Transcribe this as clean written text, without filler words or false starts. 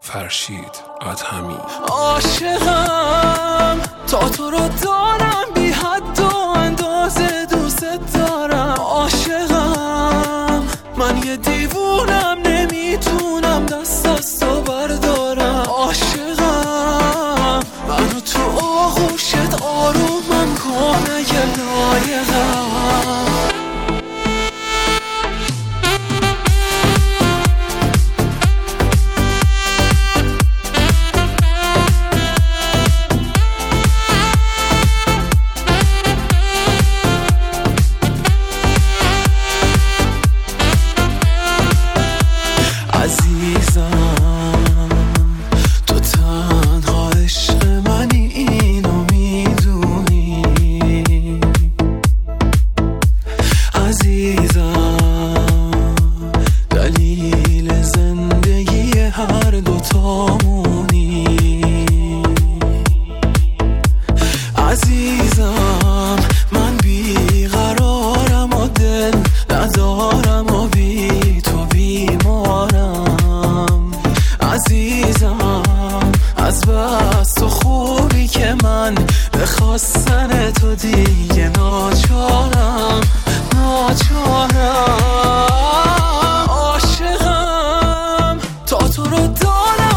فرشید ادهمی. عاشقم تا تو رو دارم، بی حد و اندازه دوست دارم. عاشقم من یه دیوونم، نمیتونم دست از تو بردارم. عاشقم منو تو آغوشت آرومم کن اگه لایقم. عزیزم تو تنها عشق منی، اینو میدونی. عزیزم دلیل زندگی هر دوتامونی. عزیزم من بیقرارم و دل ندارم و بی تو بیمارم. عزیزم از بس تو خوبی که من به خواستن تو دیگه ناچارم. عاشقم تا تو رو دارم،